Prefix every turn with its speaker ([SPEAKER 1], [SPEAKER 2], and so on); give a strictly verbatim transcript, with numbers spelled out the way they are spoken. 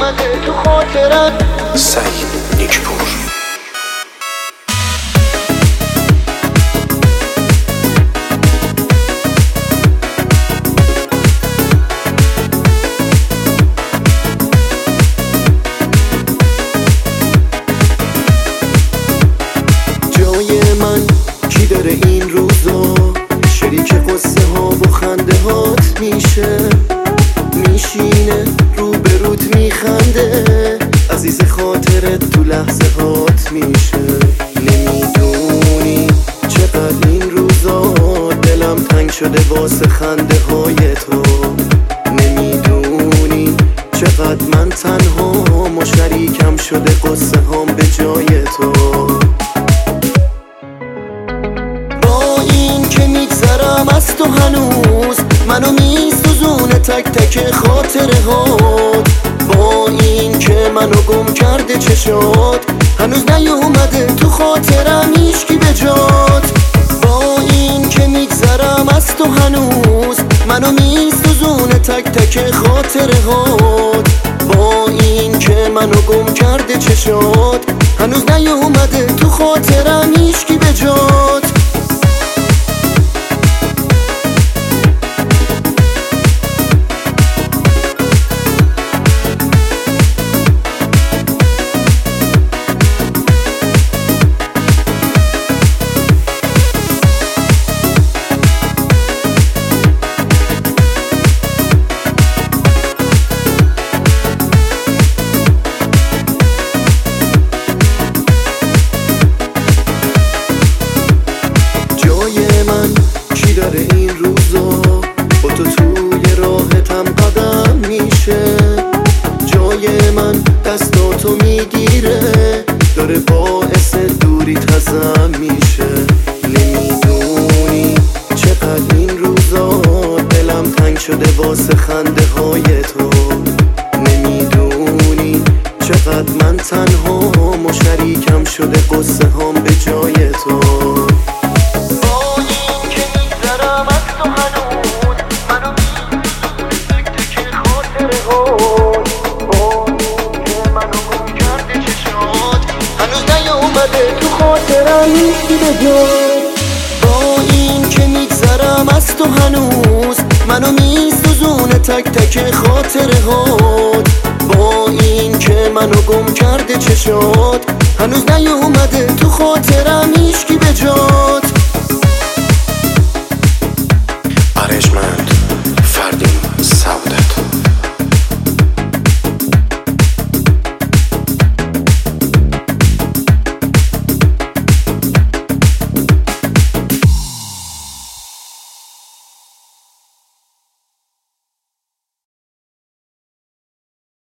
[SPEAKER 1] نیومده تو خاطرم.
[SPEAKER 2] سعید نیکپور.
[SPEAKER 1] جای من کی داره این روزا، شریک قصه ها و خنده هات میشه، میشینه روبروت میخنده، عزیز خاطرت تو لحظه هات میشه. نمیدونی چقدر این روزا دلم تنگ شده واسه خنده های تو، نمیدونی چقدر من تنها و شریکم شده قصه هام به جای تو. از تو هنوز منو میسوزونه تک تک خاطره هات، با این که منو گم کرده چشات، هنوز نیومده تو خاطرم هیچکی به جات. با این که میگذرم از تو هنوز منو میسوزونه تک تک خاطره هات، با این که منو گم کرده چشات، هنوز نیومده تو خاطرم هیچکی به جات. کی داره این روزا با تو توی راحتم قدم میشه، جای من دستاتو میگیره داره باعث دوری تزم میشه. نمیدونی چقدر این روزا دلم تنگ شده واسه خنده های تو، نمیدونی چقدر من تنها و شریکم شده قصه هام به جای تو. تو خاطرم نیستی به جای، با این که میگذرم از تو هنوز منو میسوزونه تک تک خاطره هات، با این که منو گم کرده چشات، هنوز نیومده تو خاطرم هیچکی به جای.